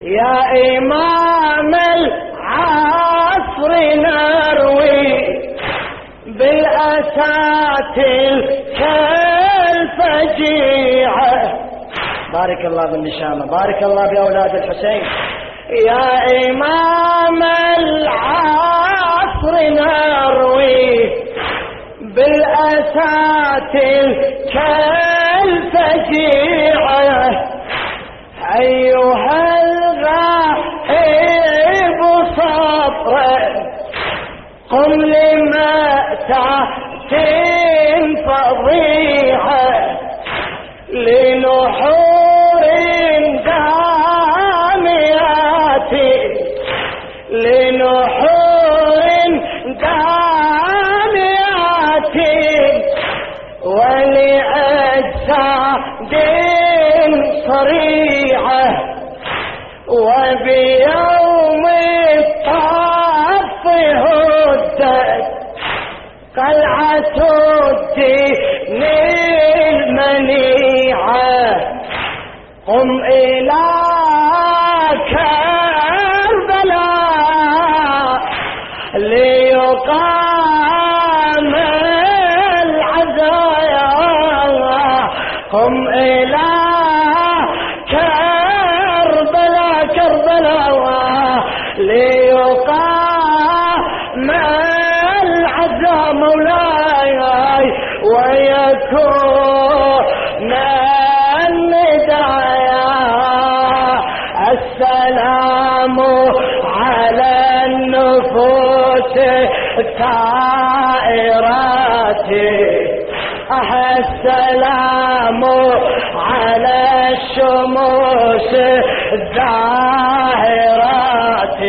يا إمام العصر نروي بالأساتذ كالفجيعة. بارك الله بالنشامة، بارك الله بأولاد الحسين. يا إمام العصر نروي بالأساتذ كالفجيعة. أيها الغائب صبرا قم لمأساة فظيعة لنحور داميات لنحور داميات ولأجساد صريعة وبيوم الطف هدت قلعة الدين المنيعة. قم إلى كربلاء ليقام العزايا. قم إلى كربلاء ليقام العزا مولاي ويكون الندايا. السلام على النفوس الثائرات. السلام على الشموس الزاهرات.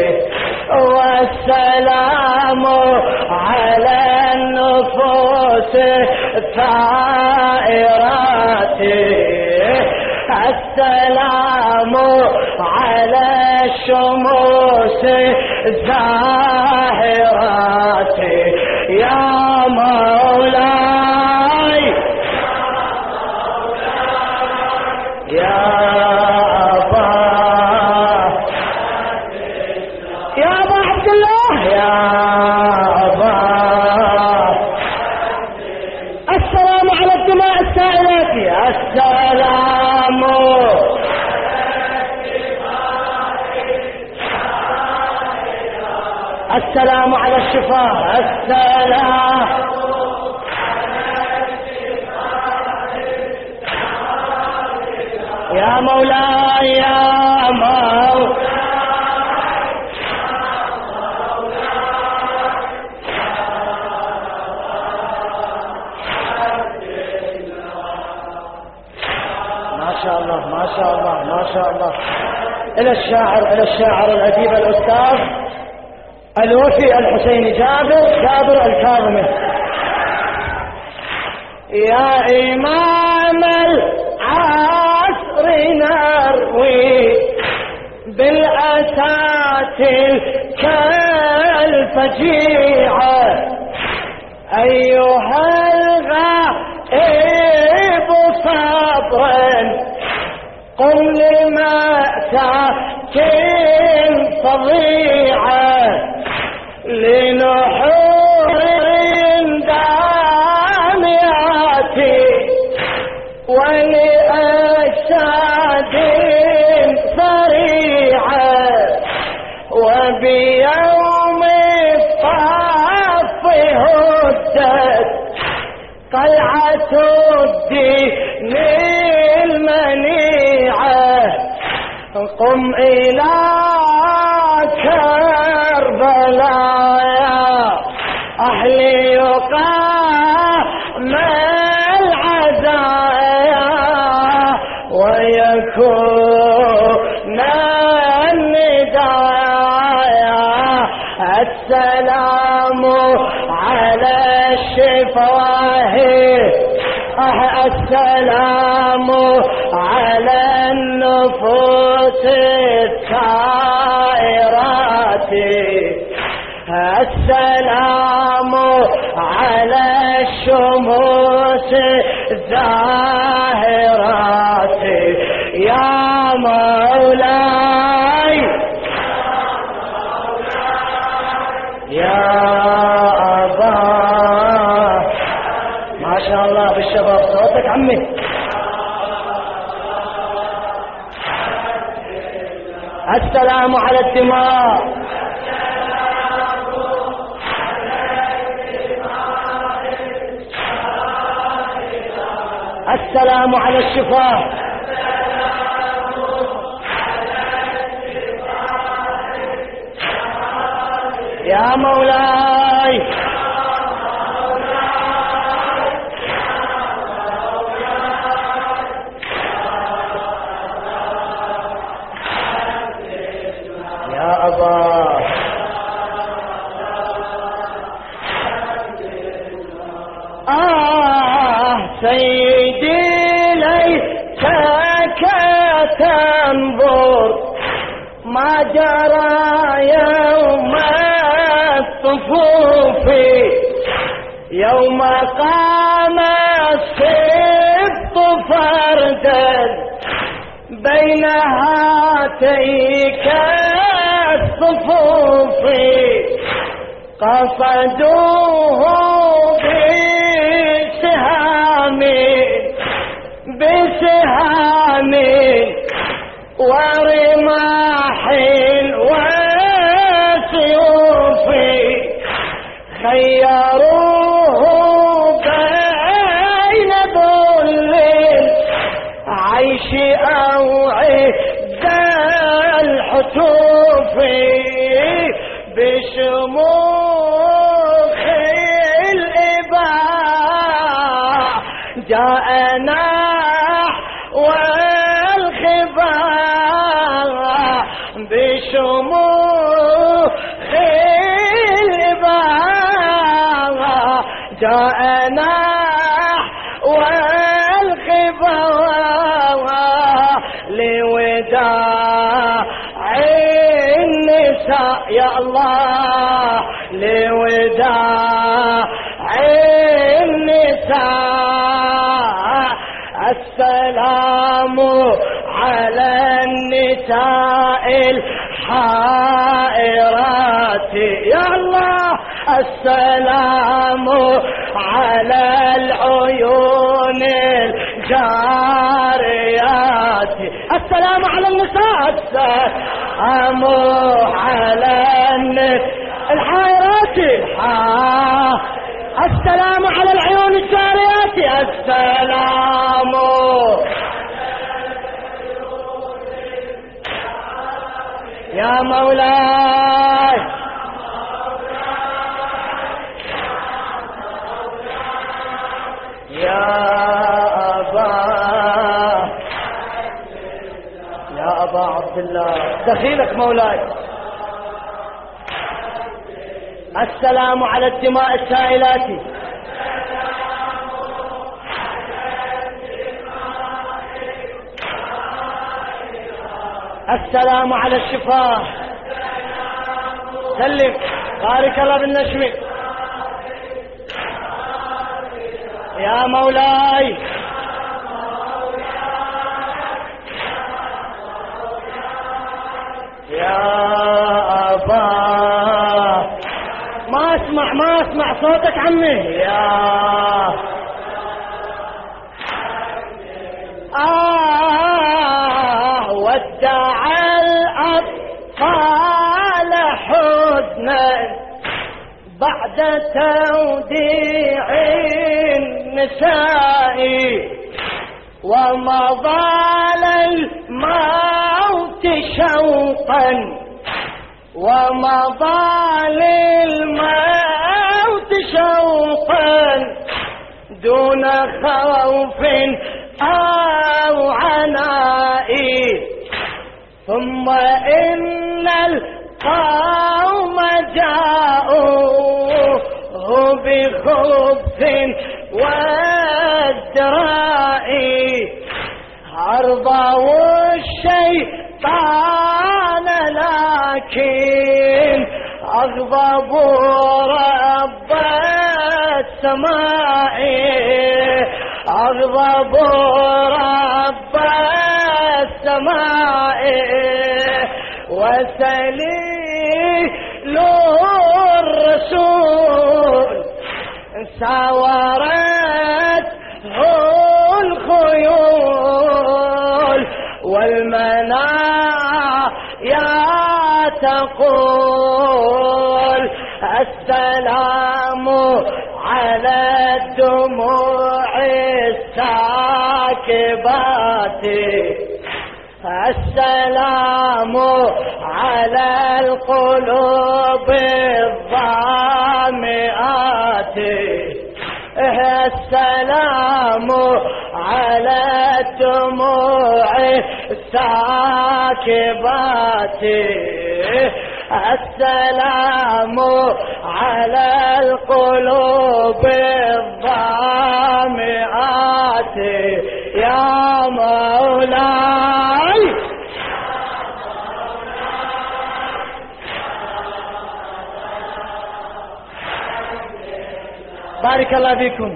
والسلام على النفوس الثائرات. السلام على الشموس الزاهرات. يا مولاي يا أبا عبد الله يا أبا. السلام على الدماء السائلات. السلام السلام على الشفاء. السلام يا مولاي يا مولاي. ما شاء الله ما شاء الله ما شاء الله. إلى الشاعر الأديب الأستاذ الوفي الحسيني جابر الكاظمي. يا إمام العصر نروي بالأساتذ كالفجيعة. أيها الغائب صبرا قم لمأساة فظيعة لنحور داميات ولأجساد صريعة وبيوم الطف هدت قلعة الدين المنيعة. قم إلى كربلاء يا أهل يقام العزايا ويكون الندايا. السلام على الشفاه. السلام على النفوس الثائرات. السلام على الشموس الزاهرات. يا مولاي يا أباه. ما شاء الله بالشباب، صوتك عمي. السلام على الدماء، السلام على الشفاء، يا مولاي. يا أبا سيدي ليتك تنظر ما جرى يوم الصفوف، يوم قام السبط فردا بين هاتيك الصفوف، قصدوه بسهام ورماح وسيوف، خيروه بين ذل العيش أو عز الحتوف، بشموخ الإباء جاءنا والخباء، بشموخ الإباء جاءنا والخباء، لوداع النساء يا الله، لوداع النساء. السلام على النساء الحائرات يا الله، السلام على العيون الجاريات، السلام على النساء، السلام على النساء الحائرات، السلام على العيون الجاريات، السلام يا مولاي. يا أبا، يا أبا عبد الله، دخيلك مولاي. السلام على الدماء السائلات، السلام على الشفاء. سلم، بارك الله بالنشم يا مولاي. يا أبا، ما اسمع صوتك عمي. يا ودع الأطفال حزنا بعد توديع النساء، ومضى للموت شوقا، ومضى للموت شوقا دون خوف أو عناء، ثم إن القوم جاءوه بخبث وازدراء، أرضوا الشيطان لكن أغضبوا رب السماء، أغضبوا رب السماء، وسليل الرسول ساورت الخيول والمنايا تقول السلام على الدموع الساكبات السلام على القلوب الظامئات السلام على الدموع الساكبات السلام على القلوب الظامئات يا مولاي بارك الله فيكم.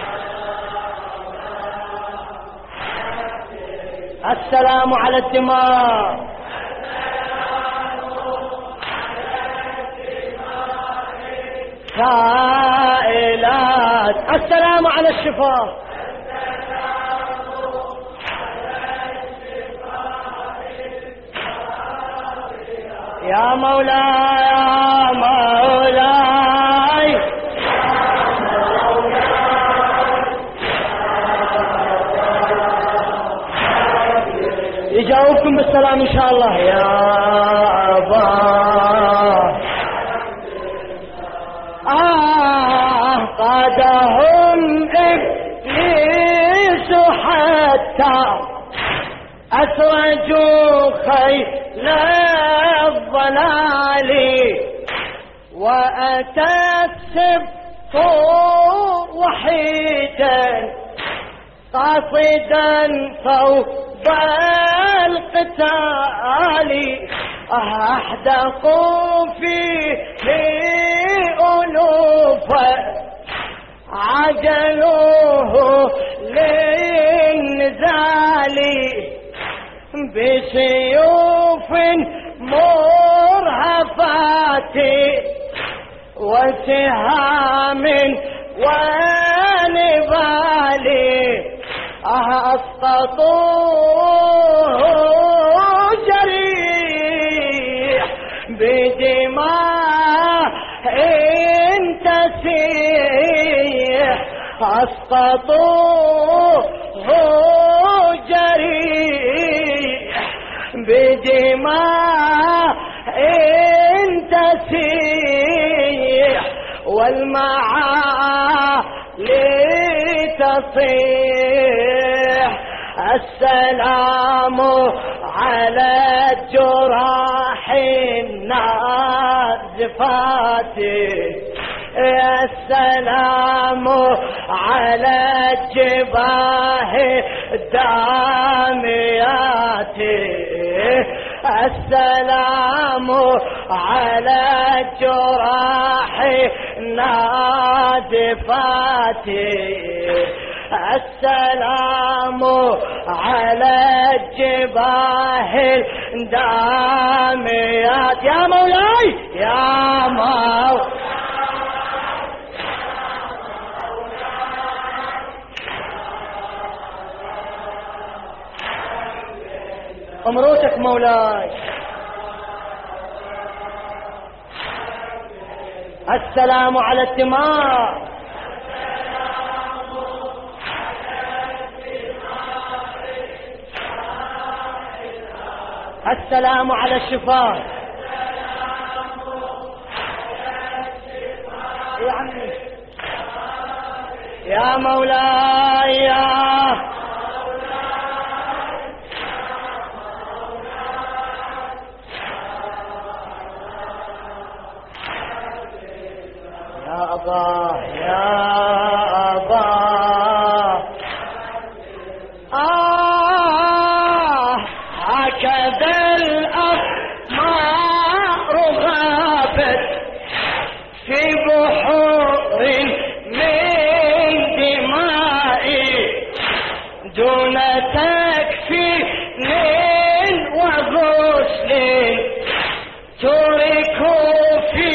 السلام على الدماء سائلات السلام على الشفاء يا مولاي يا مولاي يجاوبكم بالسلام إن شاء الله يا أبا قادهم إبليس حتى أسرجوا خيل الضلال وأتى السبط وحيدا قاصدا صوب القتال أحدقوا فيه ألوفا عجلوه للنزال بسيوف مرهفات وسهام ونبال أسقطوه جريح بدماء تسيح أسقطوه جريح بدماء تسيح والمعالي تصيح السلام على الجراح النازفات السلام على الجباه الداميات السلام على الجراح النازفات السلام على الجباه الداميات يا مولاي يا مولاي أمروتك مولاي. السلام على الدماء السلام على الشفاء يا عمي يا مولاي يا أبا يا أبا هكذا الأقمار غابت في بحور من دماء دون تكفين وغسل تركوا في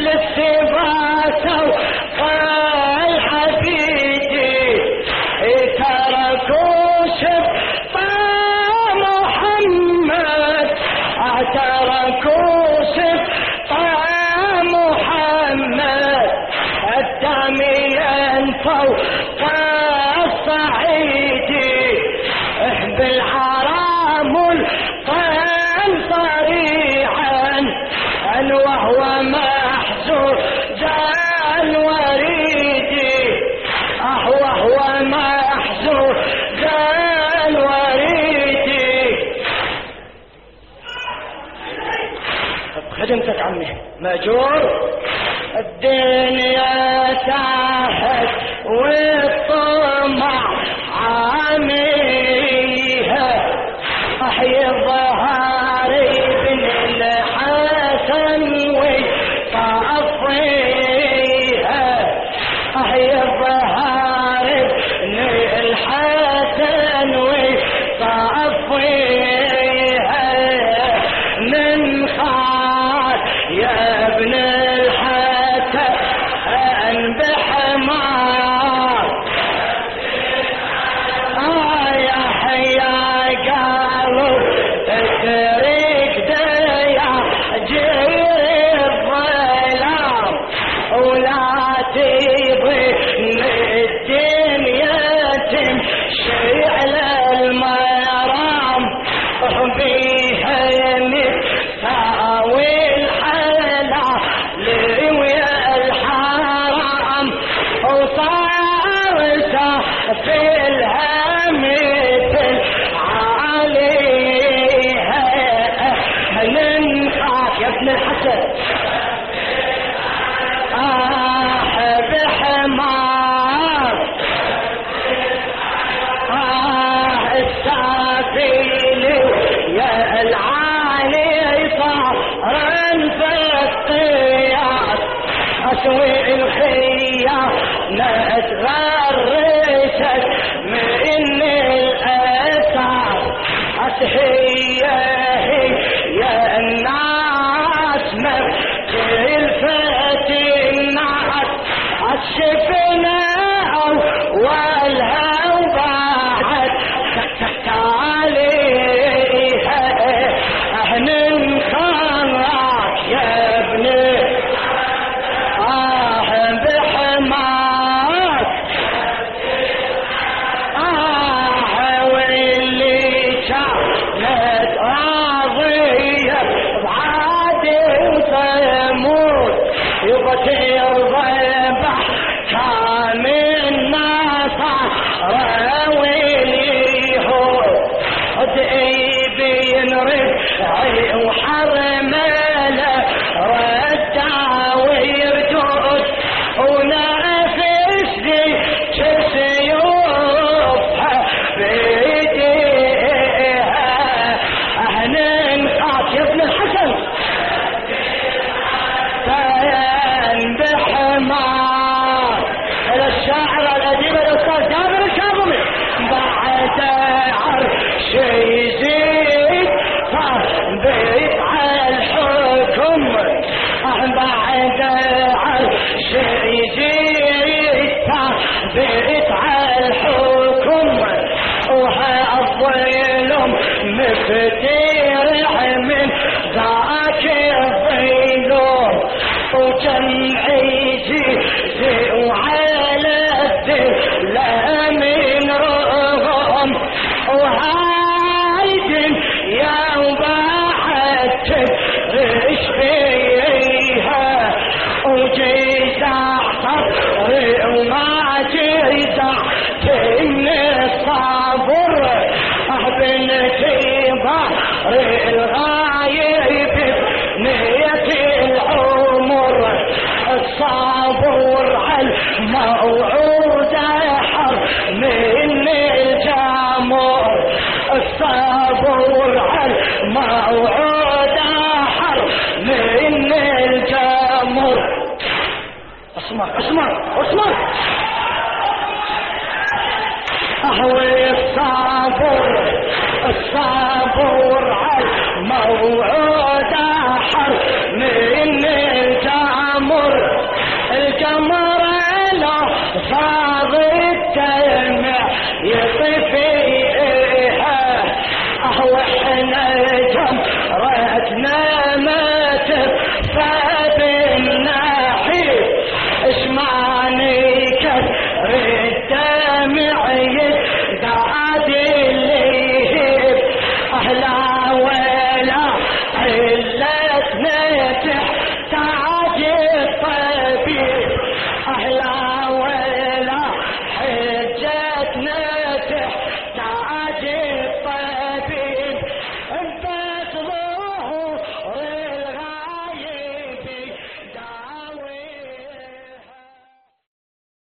للسباسة وقال حبيبي تركوا شبطة محمد تركوا شبطة محمد الدم فوق الصعيد بالحرام القلب صريعا وهو محزون جان وريدي وهو محزون جان وريدي. خدمتك عمي مأجور. الدنيا تحت والطمع عاميها احيي ظهري بن الحسن وطفيها احيي ظهري بن الحسن وطفيها من خال يا ابن الحسن بحمار يا حيا قالوا الطريق ده يا جير الظلام ولا تيضي الدنيا تمشي على المرام بيها نساوي الحلال ويا الحرام وصار في الهم عليها ننخاف يا ابن الحسن بحمار السافيل يا العالي صارا في الطيار اسوي الخيار ما تغرست من الاثار هي يا الناس ما تلفت الناس الشفنا والها وبعد عليها ننخرك يا ابني بحماك واللي كانت راضية بعادي وتموت يبقى ترضى كان النصارى واليهود بينرد وحرمله رجع ويردود ونافس دي سيوفها بيديها ننخاف يا ابن الحسن كان بحمار. الشاعر الأديب الأستاذ جابر الكاظمي بعد عرش يزيد بيت على الحكم بعد عرش يزيد بيت على الحكم وهالظلم مفترع من ذاك الظلم وجمعي زي وعلى الذل لا من رغم وهايدن يا وبعدت رش فيها وجيزع صبري وما جيزع تني الصبر بنتي ظهري الغايب بنيتي العمر الصبر على الموعود حر من الجمر الصبر على الموعود حر من الجمر. اسمع اسمع اسمع اهوي الصبر على الموعود حر من الجمر القمر لو فاض التلمع يطفي